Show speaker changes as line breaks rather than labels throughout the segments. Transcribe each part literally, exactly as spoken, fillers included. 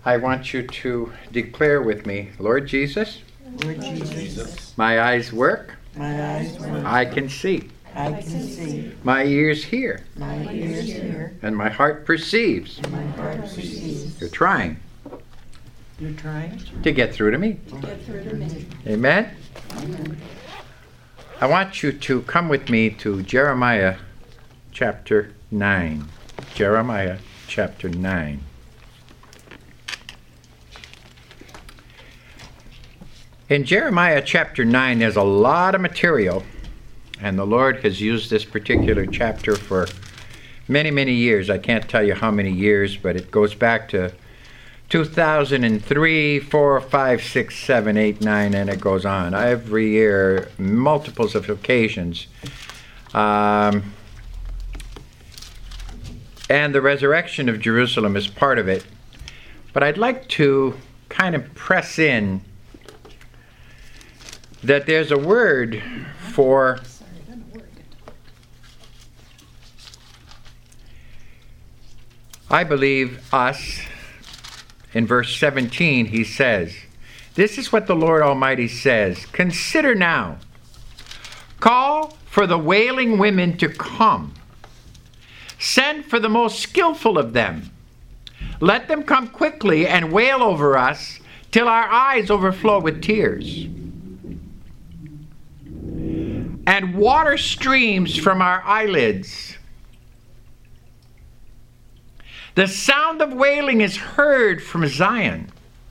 I want you to declare with me, Lord Jesus,
Lord Jesus,
my eyes work,
my eyes work,
I can see,
I can see,
my ears hear,
my ears hear,
and my heart perceives.
and my heart perceives.
You're trying
You're trying
to get through to me.
to get through to me.
Amen? I want you to come with me to Jeremiah chapter nine. Jeremiah chapter nine. In Jeremiah chapter nine, there's a lot of material, and the Lord has used this particular chapter for many, many years. I can't tell you how many years, but it goes back to two thousand three, four, five, six, seven, eight, nine, and it goes on. Every year, multiples of occasions. Um, and the resurrection of Jerusalem is part of it. But I'd like to kind of press in that there's a word for I believe us. In verse seventeen, he says, this is what the Lord Almighty says, consider now, call for the wailing women to come, send for the most skillful of them, let them come quickly and wail over us till our eyes overflow with tears, and water streams from our eyelids. The sound of wailing is heard from Zion.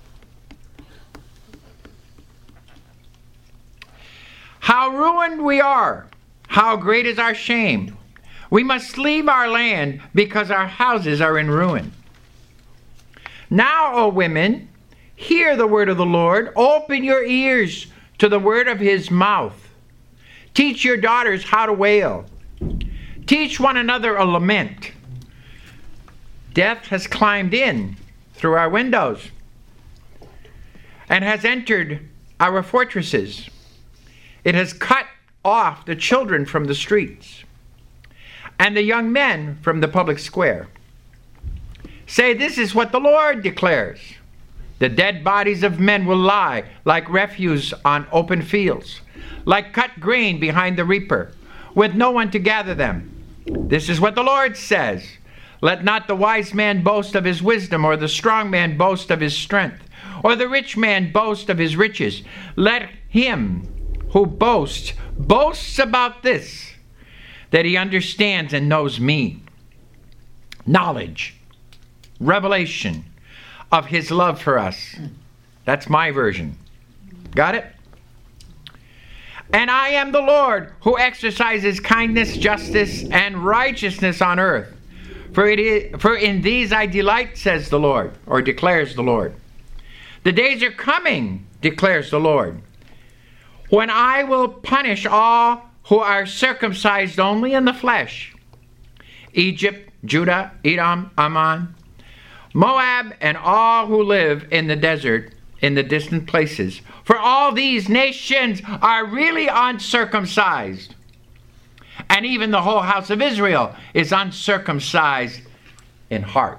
How ruined we are! How great is our shame! We must leave our land because our houses are in ruin. Now, O women, hear the word of the Lord. Open your ears to the word of his mouth. Teach your daughters how to wail. Teach one another a lament. Death has climbed in through our windows and has entered our fortresses. It has cut off the children from the streets and the young men from the public square. Say, this is what the Lord declares. The dead bodies of men will lie like refuse on open fields, like cut grain behind the reaper, with no one to gather them. This is what the Lord says. Let not the wise man boast of his wisdom, or the strong man boast of his strength, or the rich man boast of his riches. Let him who boasts, boasts about this, that he understands and knows me. Knowledge, revelation of his love for us. That's my version. Got it? And I am the Lord who exercises kindness, justice, and righteousness on earth. For, it is, for in these I delight, says the Lord, or declares the Lord. The days are coming, declares the Lord, when I will punish all who are circumcised only in the flesh. Egypt, Judah, Edom, Ammon, Moab, and all who live in the desert, in the distant places. For all these nations are really uncircumcised. And even the whole house of Israel is uncircumcised in heart.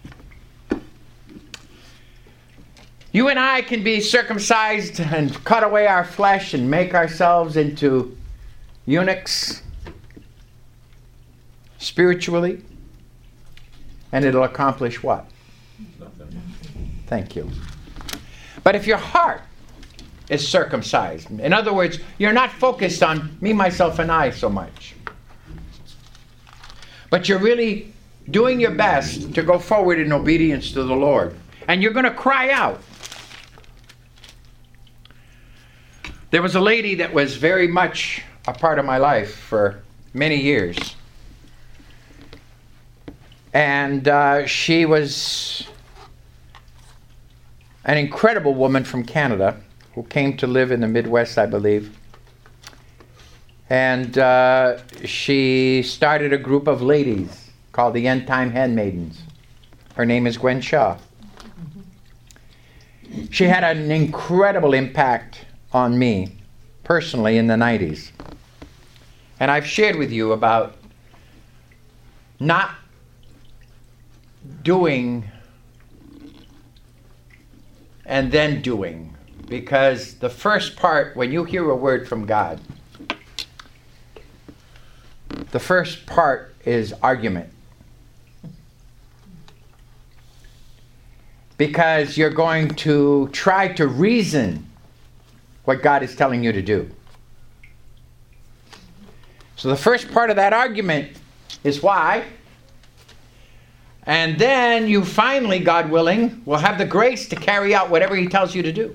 You and I can be circumcised and cut away our flesh and make ourselves into eunuchs spiritually. And it'll accomplish what? Thank you. But if your heart is circumcised, in other words, you're not focused on me, myself, and I so much, but you're really doing your best to go forward in obedience to the Lord, and you're going to cry out. There was a lady that was very much a part of my life for many years, and uh, she was an incredible woman from Canada who came to live in the Midwest, I believe. And uh, she started a group of ladies called the End Time Handmaidens. Her name is Gwen Shaw. She had an incredible impact on me personally in the nineties. And I've shared with you about not doing and then doing. Because the first part, when you hear a word from God, the first part is argument. Because you're going to try to reason what God is telling you to do. So the first part of that argument is why. And then you finally, God willing, will have the grace to carry out whatever he tells you to do.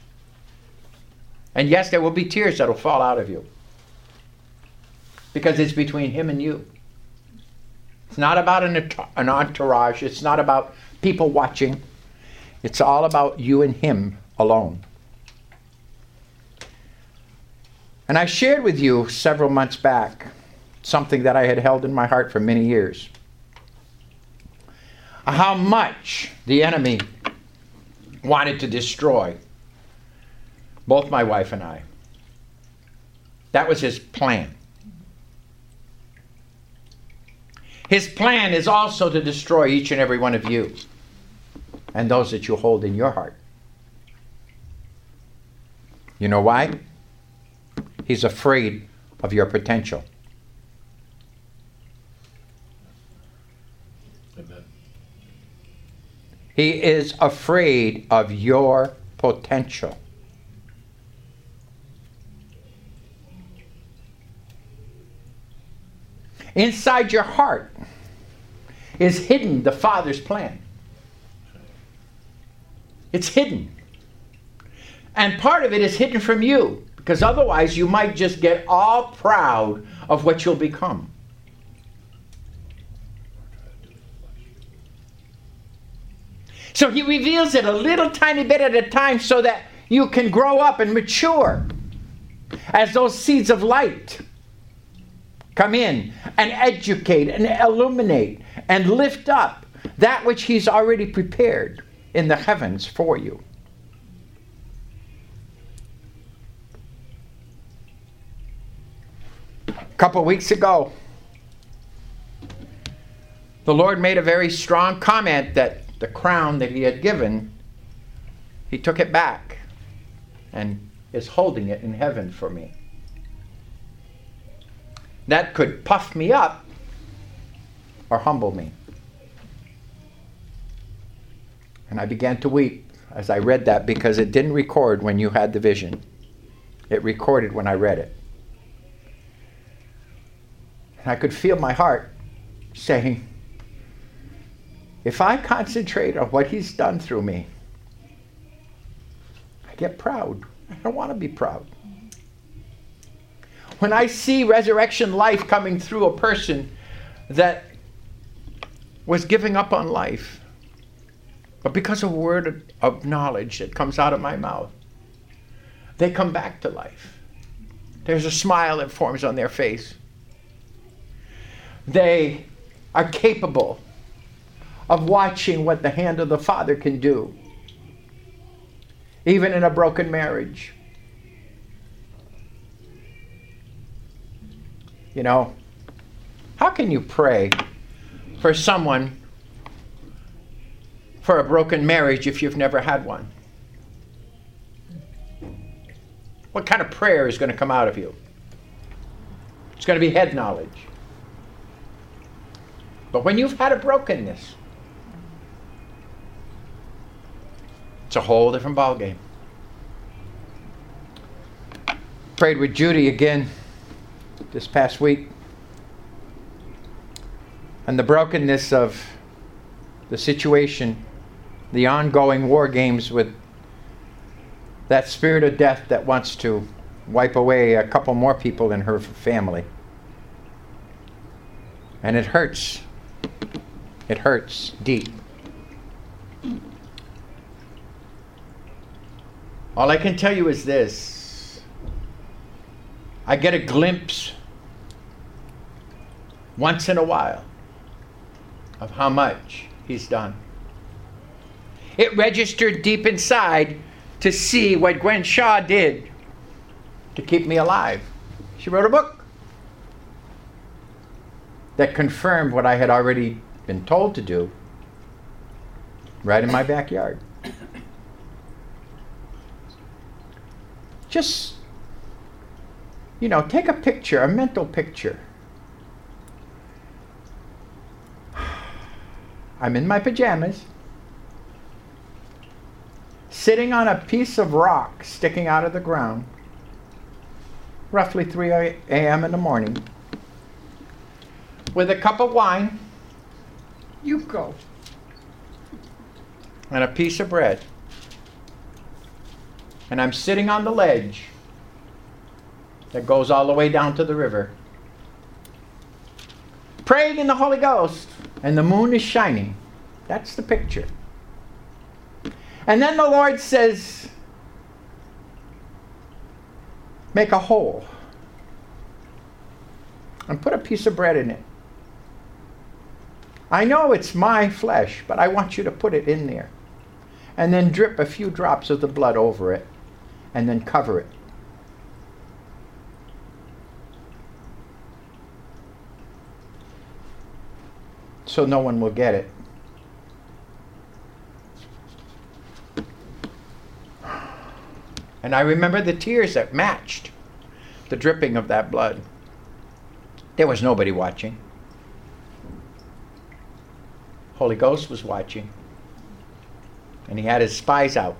And yes, there will be tears that will fall out of you. Because it's between him and you. It's not about an, an entourage. It's not about people watching. It's all about you and him alone. And I shared with you several months back something that I had held in my heart for many years. How much the enemy wanted to destroy both my wife and I. That was his plan. His plan is also to destroy each and every one of you and those that you hold in your heart. You know why? He's afraid of your potential.
Amen.
He is afraid of your potential. Inside your heart is hidden the Father's plan. It's hidden. And part of it is hidden from you, because otherwise you might just get all proud of what you'll become. So he reveals it a little tiny bit at a time so that you can grow up and mature as those seeds of light come in and educate and illuminate and lift up that which he's already prepared in the heavens for you. A couple of weeks ago, the Lord made a very strong comment that the crown that he had given, he took it back and is holding it in heaven for me. That could puff me up or humble me. And I began to weep as I read that, because it didn't record when you had the vision. It recorded when I read it. And I could feel my heart saying, if I concentrate on what he's done through me, I get proud. I don't want to be proud. When I see resurrection life coming through a person that was giving up on life, but because of a word of knowledge that comes out of my mouth, they come back to life. There's a smile that forms on their face. They are capable of watching what the hand of the Father can do, even in a broken marriage. You know, how can you pray for someone for a broken marriage if you've never had one? What kind of prayer is going to come out of you? It's going to be head knowledge. But when you've had a brokenness, it's a whole different ballgame. Prayed with Judy again this past week. And the brokenness of the situation, the ongoing war games with that spirit of death that wants to wipe away a couple more people in her family. And it hurts. It hurts deep. All I can tell you is this. I get a glimpse once in a while of how much he's done. It registered deep inside to see what Gwen Shaw did to keep me alive. She wrote a book that confirmed what I had already been told to do right in my backyard. just, you know, take a picture, a mental picture. I'm in my pajamas, sitting on a piece of rock sticking out of the ground, roughly three a.m. in the morning, with a cup of wine, you go, and a piece of bread. And I'm sitting on the ledge that goes all the way down to the river, praying in the Holy Ghost, and the moon is shining. That's the picture. And then the Lord says, make a hole and put a piece of bread in it. I know it's my flesh, but I want you to put it in there. And then drip a few drops of the blood over it, and then cover it. So no one will get it. And I remember the tears that matched the dripping of that blood. There was nobody watching. Holy Ghost was watching. And he had his spies out.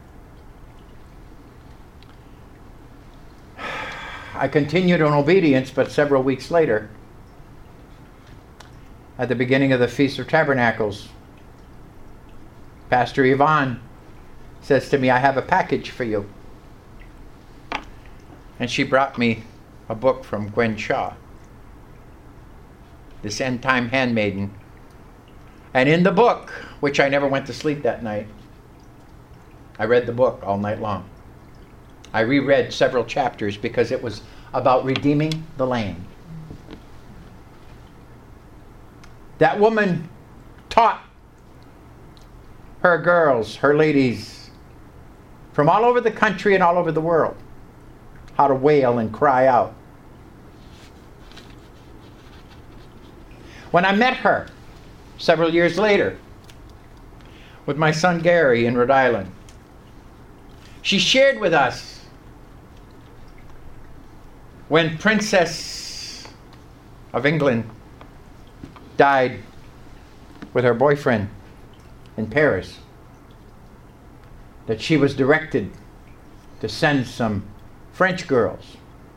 I continued in obedience, but several weeks later, at the beginning of the Feast of Tabernacles, Pastor Yvonne says to me, I have a package for you. And she brought me a book from Gwen Shaw, this End Time Handmaiden. And in the book, which I never went to sleep that night, I read the book all night long. I reread several chapters because it was about redeeming the land. That woman taught her girls, her ladies, from all over the country and all over the world, how to wail and cry out. When I met her several years later with my son Gary in Rhode Island, she shared with us when Princess of England died with her boyfriend in Paris, that she was directed to send some French girls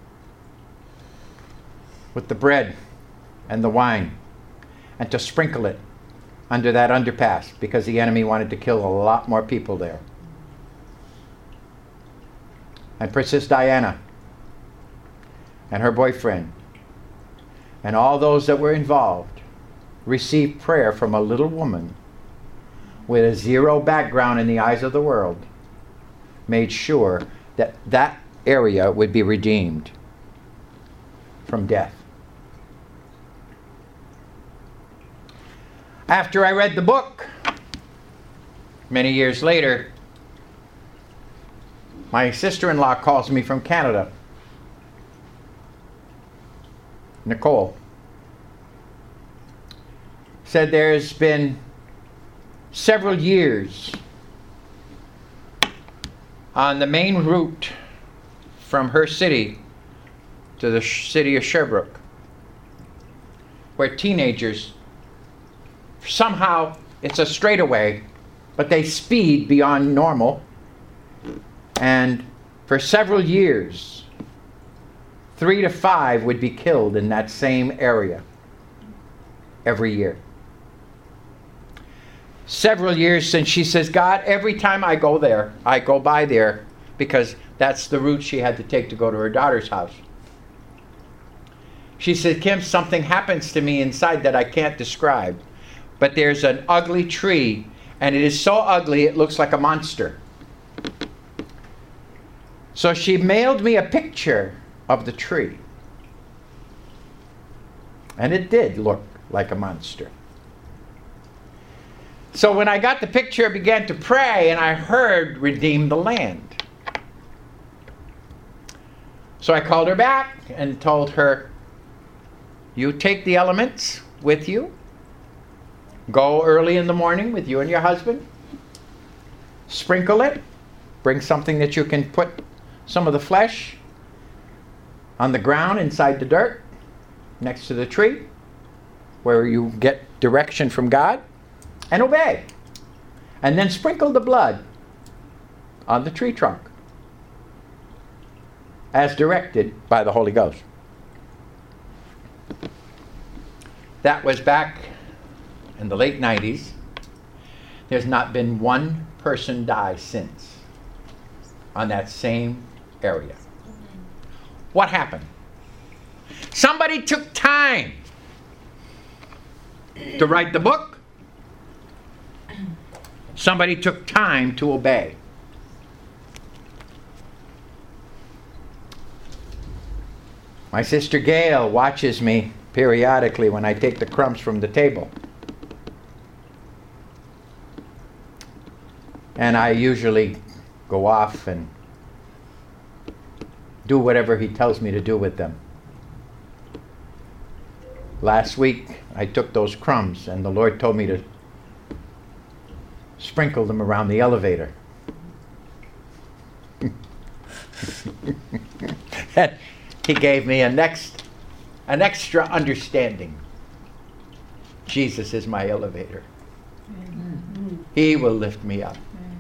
with the bread and the wine and to sprinkle it under that underpass because the enemy wanted to kill a lot more people there. And Princess Diana and her boyfriend and all those that were involved received prayer from a little woman with a zero background in the eyes of the world, made sure that that area would be redeemed from death. After I read the book, many years later, my sister-in-law calls me from Canada, Nicole. Said there's been several years on the main route from her city to the sh- city of Sherbrooke, where teenagers, somehow it's a straightaway, but they speed beyond normal. And for several years, three to five would be killed in that same area every year. Several years since, she says, God, every time I go there, I go by there, because that's the route she had to take to go to her daughter's house. She said, Kim, something happens to me inside that I can't describe. But there's an ugly tree, and it is so ugly it looks like a monster. So she mailed me a picture of the tree. And it did look like a monster. So when I got the picture, I began to pray, and I heard redeem the land. So I called her back and told her, you take the elements with you. Go early in the morning with you and your husband. Sprinkle it. Bring something that you can put some of the flesh on the ground inside the dirt next to the tree where you get direction from God, and obey. And then sprinkle the blood on the tree trunk as directed by the Holy Ghost. That was back in the late nineties. There's not been one person die since on that same area. What happened? Somebody took time to write the book. Somebody took time to obey. My sister Gail watches me periodically when I take the crumbs from the table. And I usually go off and do whatever he tells me to do with them. Last week, I took those crumbs and the Lord told me to sprinkle them around the elevator. And he gave me a next, an extra understanding. Jesus is my elevator. He will lift me up.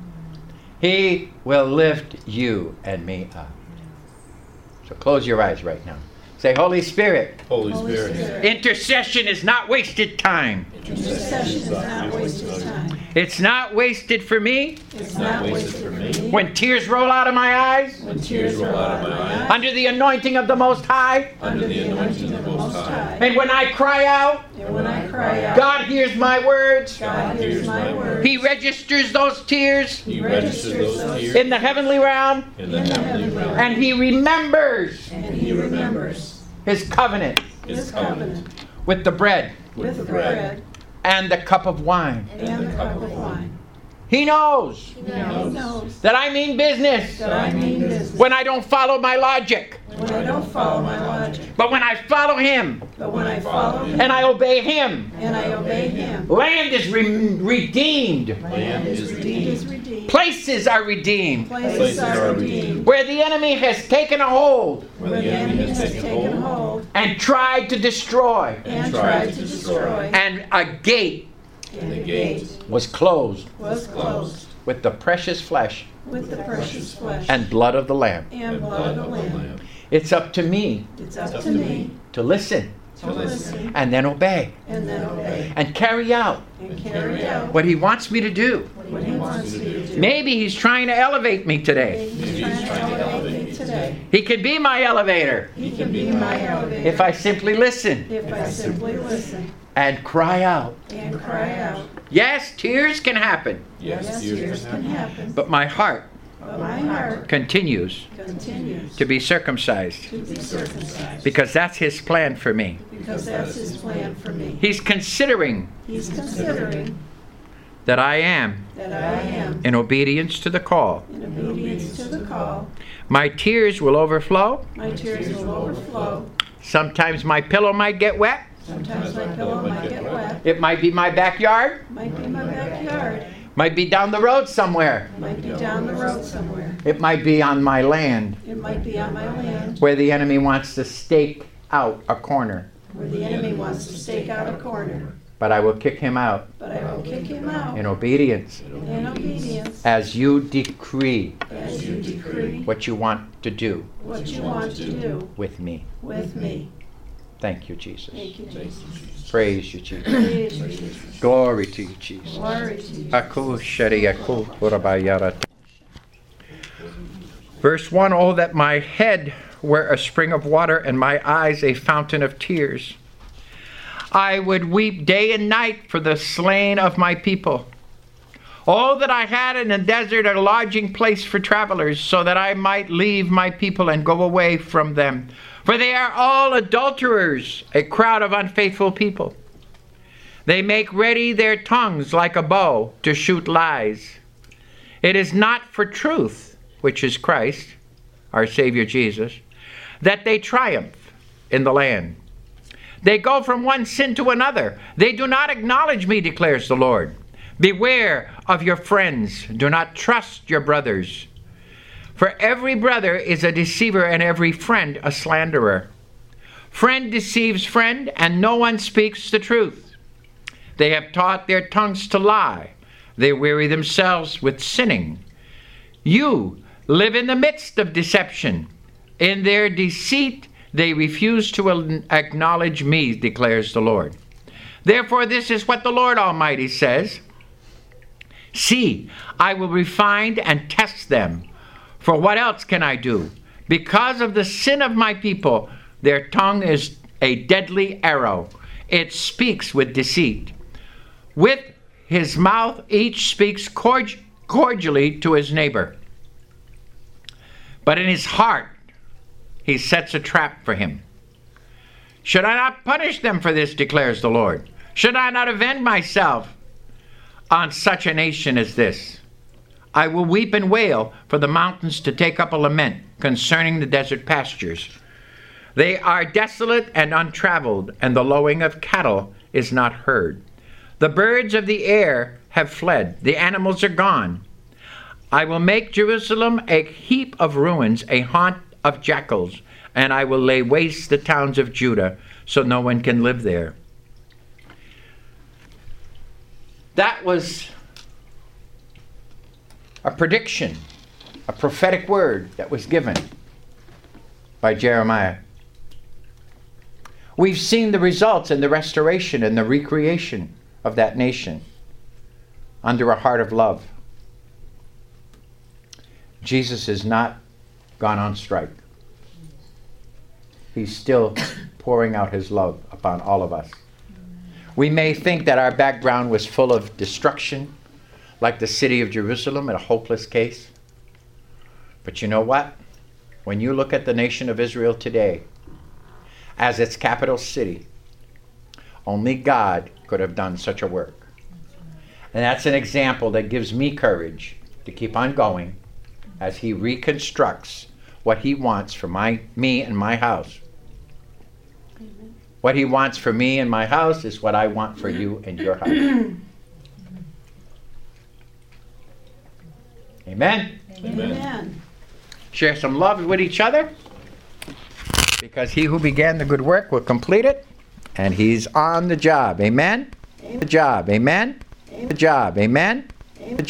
He will lift you and me up. So close your eyes right now. Say, Holy Spirit.
Holy Spirit.
Intercession is not wasted time.
Intercession is not wasted time.
It's not wasted for me.
It's not wasted for me.
When tears roll out of my eyes.
When tears roll out of my eyes.
Under the anointing of the Most High.
Under the anointing of the Most High.
And when I cry out.
And when I cry out.
God hears my words.
God hears my words.
He registers those tears.
He registers those tears
in the heavenly realm.
in the heavenly realm.
And He remembers.
And He remembers.
His covenant.
His covenant.
With the bread.
With the bread.
And the cup of wine.
And the cup of wine.
He knows.
He knows.
That I mean business.
That I mean business.
When I don't follow my logic.
When I don't follow my logic.
But when I follow Him.
But when I follow Him.
And I obey Him.
And I obey Him.
Land is re- redeemed.
Land is redeemed.
Places are redeemed.
Places are redeemed.
Where the enemy has taken a hold.
Where the enemy has taken hold.
And tried to destroy.
And tried to destroy.
And a gate.
And the gate
was closed.
Was closed.
With the precious flesh.
With the precious flesh.
And blood of the Lamb.
And blood of the Lamb.
It's up to me.
It's up to me.
To listen.
To listen.
And then obey.
And then obey.
And carry out.
And carry out.
What He wants me to do.
What He wants me to do.
Maybe He's trying to elevate me today.
He's trying to elevate me today.
He can be my elevator.
He can be my elevator.
If I simply listen.
If I simply listen.
And cry out.
And cry out.
Yes, tears can happen.
Yes, tears can happen.
But my heart.
But my heart
continues.
Continues.
To be circumcised.
To be circumcised.
Because that's His plan for me.
Because that's His plan for me.
He's considering.
He's considering.
That I am.
That I am.
In obedience to the call.
In obedience to the call.
My tears will overflow.
My tears will overflow.
Sometimes my pillow might get wet.
Sometimes my pillow might get wet.
It might be my backyard.
Might be my backyard.
Might be down the road somewhere.
Might be down the road somewhere.
It might be on my land.
It might be on my land.
Where the enemy wants to stake out a corner.
Where the enemy wants to stake out a corner.
But I will kick him out.
But I will kick him out.
In obedience.
In obedience.
As you decree.
As you decree.
What you want to do.
What you want to do.
With me.
With me.
Thank you, Jesus.
Thank you, Jesus.
Praise you, Jesus.
Praise you, Jesus.
Glory to you, Jesus.
Glory to you.
Verse one, oh, that my head were a spring of water and my eyes a fountain of tears. I would weep day and night for the slain of my people. Oh, that I had in the desert a lodging place for travelers, so that I might leave my people and go away from them. For they are all adulterers, a crowd of unfaithful people. They make ready their tongues like a bow to shoot lies. It is not for truth, which is Christ, our Savior Jesus, that they triumph in the land. They go from one sin to another. They do not acknowledge me, declares the Lord. Beware of your friends. Do not trust your brothers. For every brother is a deceiver, and every friend a slanderer. Friend deceives friend, and no one speaks the truth. They have taught their tongues to lie. They weary themselves with sinning. You live in the midst of deception. In their deceit they refuse to acknowledge me, declares the Lord. Therefore this is what the Lord Almighty says. See, I will refine and test them. For what else can I do? Because of the sin of my people, their tongue is a deadly arrow. It speaks with deceit. With his mouth each speaks cordially cordially to his neighbor. But in his heart, he sets a trap for him. Should I not punish them for this, declares the Lord? Should I not avenge myself on such a nation as this? I will weep and wail for the mountains to take up a lament concerning the desert pastures. They are desolate and untraveled, and the lowing of cattle is not heard. The birds of the air have fled. The animals are gone. I will make Jerusalem a heap of ruins, a haunt of jackals, and I will lay waste the towns of Judah, so no one can live there. That was a prediction, a prophetic word that was given by Jeremiah. We've seen the results in the restoration and the recreation of that nation under a heart of love. Jesus has not gone on strike. He's still pouring out his love upon all of us. We may think that our background was full of destruction, like the city of Jerusalem in a hopeless case. But you know what? When you look at the nation of Israel today, as its capital city, only God could have done such a work. And that's an example that gives me courage to keep on going as he reconstructs what he wants for my me and my house. Amen. What he wants for me and my house is what I want for you and your house. Amen?
Amen.
Share some love with each other, because he who began the good work will complete it, and he's on the job. Amen? Amen. The job. Amen? Amen. The job. Amen? Amen.